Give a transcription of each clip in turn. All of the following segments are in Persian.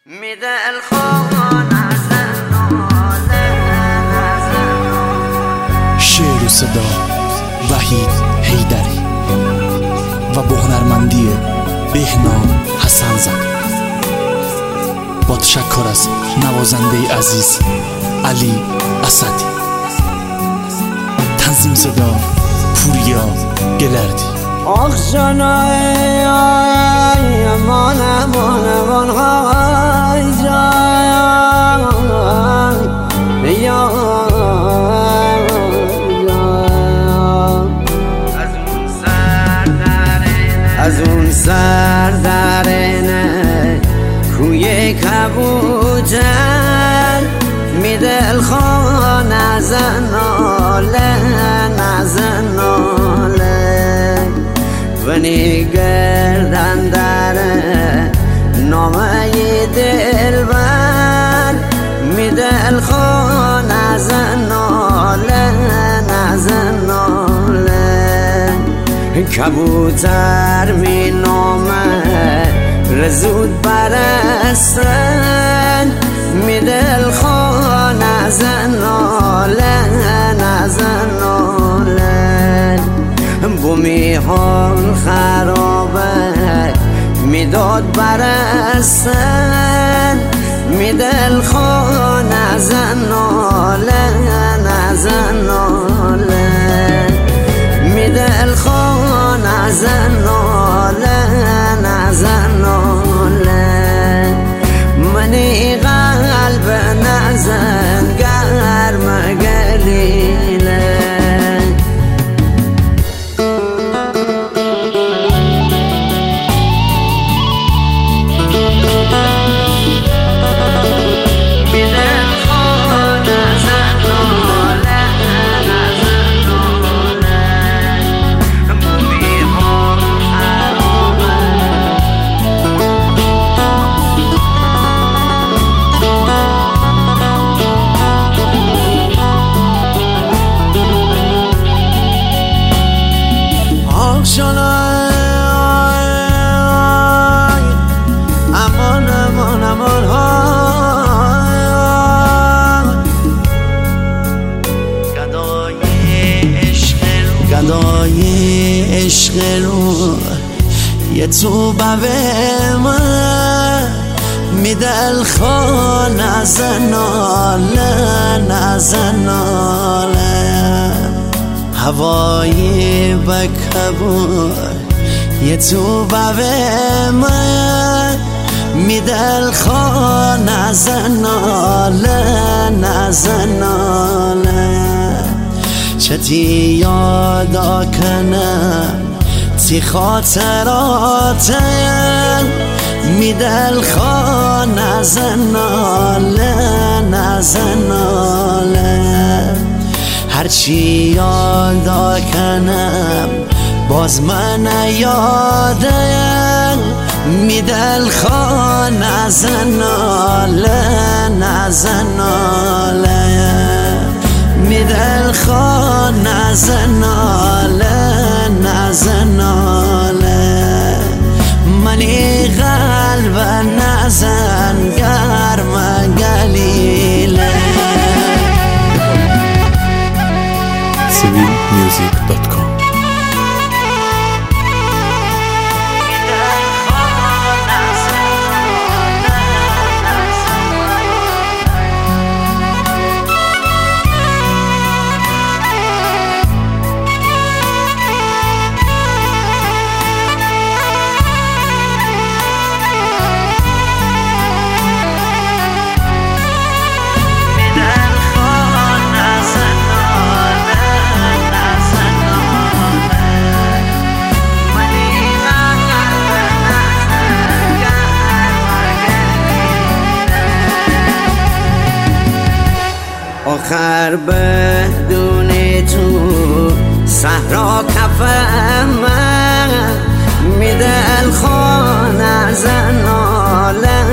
میده الخوان شعر و صدا وحید حیدری و با هنرمندی بهنام حسن زاده. با تشکر از نوازنده عزیز علی اسدی. تنظیم صدا پوریا گلردی. آخ جانای امان امان امان های جان یا از اون سر درنه کوی کبوتر میده الخوان نزناله نزناله ونی گردن داره نامه دلبر میده الخوان نزناله نزناله کبوتر می نامه رزود برستن میده الخوان نزناله نزناله بومی حال خرابه میداد برستن میده الخوان نزناله نزناله میده الخوان نزناله نزناله منی قلب نزن گرم گلیله گدای عشق رو یه تو به من میده الخوان نزناله نزناله هوای بکبور یه تو به من میده الخوان نزناله نزناله چتی یادا کنم تی خاطراتم میده الخوان نزناله نزناله هرچی یادا کنم باز من یادم میده الخوان نزناله نزناله میده الخوان نزناله نزناله منی قلب نزن گرم گلیله civilmusic.com. آخر بدون تو صحرا کفم میده الخوان نزناله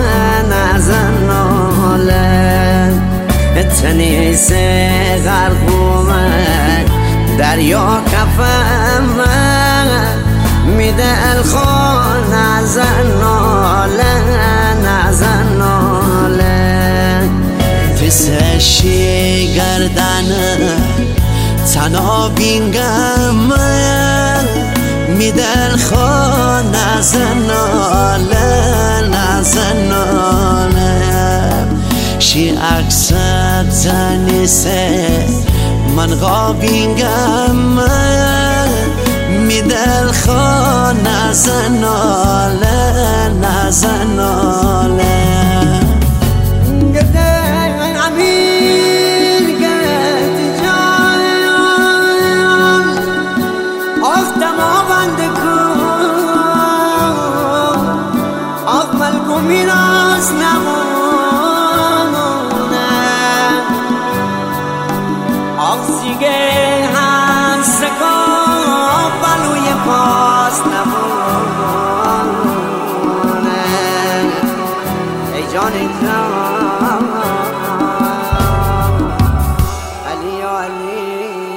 نزناله تنیس غرقومه دریا کفم میده الخوان نزناله نزناله تنها بینگم میدل خوا نزناله شی اکسد زنیسه من غابینگم میدل خوا نزناله میراث نمونه آقسیگه هست کن بلوی پاس نمونه ای جان علی علی